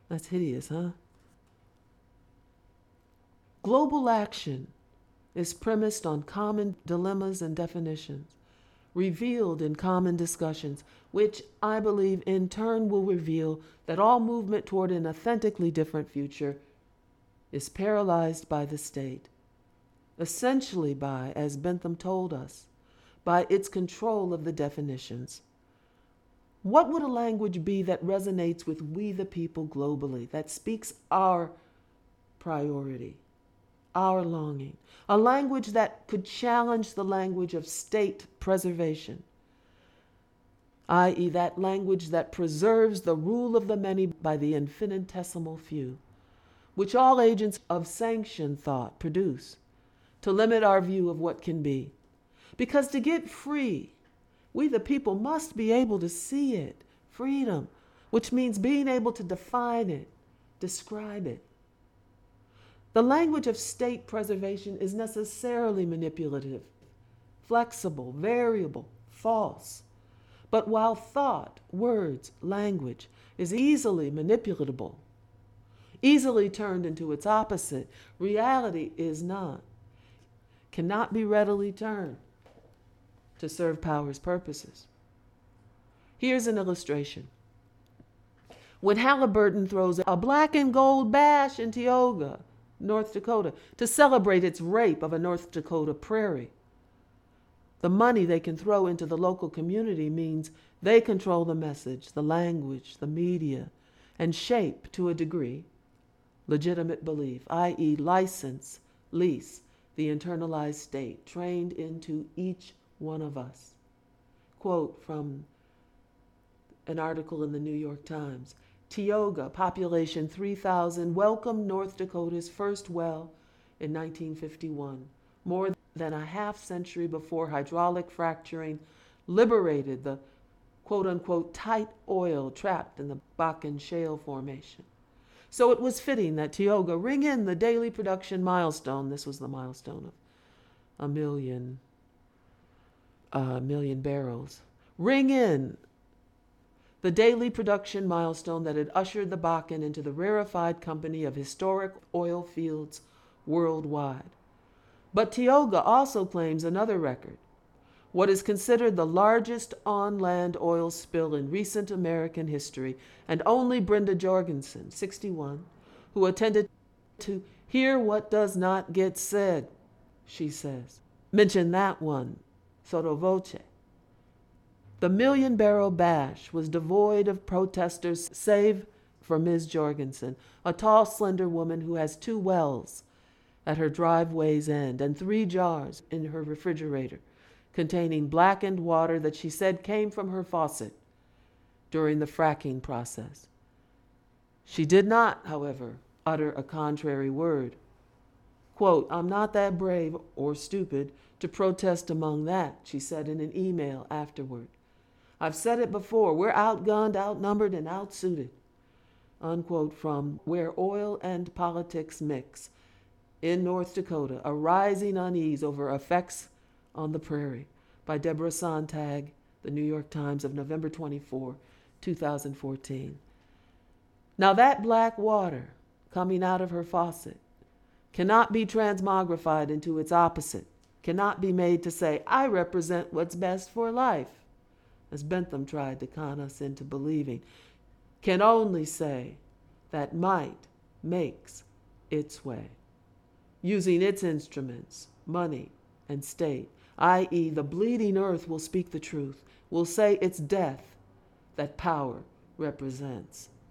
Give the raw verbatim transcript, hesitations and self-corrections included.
That's hideous, huh? Global action is premised on common dilemmas and definitions, revealed in common discussions, which I believe in turn will reveal that all movement toward an authentically different future is paralyzed by the state, essentially by, as Bentham told us, by its control of the definitions. What would a language be that resonates with we the people globally, that speaks our priority, our longing? A language that could challenge the language of state preservation, that is that language that preserves the rule of the many by the infinitesimal few, which all agents of sanctioned thought produce to limit our view of what can be. Because to get free, we the people must be able to see it, freedom, which means being able to define it, describe it. The language of state preservation is necessarily manipulative, flexible, variable, false. But while thought, words, language is easily manipulatable, easily turned into its opposite, reality is not, cannot be readily turned to serve power's purposes. Here's an illustration. When Halliburton throws a black and gold bash in Tioga, North Dakota, to celebrate its rape of a North Dakota prairie, the money they can throw into the local community means they control the message, the language, the media, and shape, to a degree, legitimate belief, that is license, lease, the internalized state trained into each one of us. Quote from an article in the New York Times. Tioga, population three thousand, welcomed North Dakota's first well in nineteen fifty-one. More than a half century before hydraulic fracturing liberated the quote-unquote tight oil trapped in the Bakken Shale Formation. So it was fitting that Tioga ring in the daily production milestone. This was the milestone of a million, a million barrels. Ring in the daily production milestone that had ushered the Bakken into the rarefied company of historic oil fields worldwide. But Tioga also claims another record, what is considered the largest on-land oil spill in recent American history, and only Brenda Jorgensen, sixty-one, who attended to hear what does not get said, she says, mention that one, sotto voce. The million-barrel bash was devoid of protesters save for Miz Jorgensen, a tall, slender woman who has two wells at her driveway's end and three jars in her refrigerator containing blackened water that she said came from her faucet during the fracking process. She did not, however, utter a contrary word. Quote, I'm not that brave or stupid to protest among that, she said in an email afterward. I've said it before, we're outgunned, outnumbered, and outsuited. Unquote from Where Oil and Politics Mix in North Dakota, a rising unease over effects on the prairie by Deborah Sontag, the New York Times of November twenty-fourth, twenty fourteen. Now that black water coming out of her faucet cannot be transmogrified into its opposite, cannot be made to say, I represent what's best for life, as Bentham tried to con us into believing, can only say that might makes its way, using its instruments, money and state, that is the bleeding earth will speak the truth, will say it's death that power represents.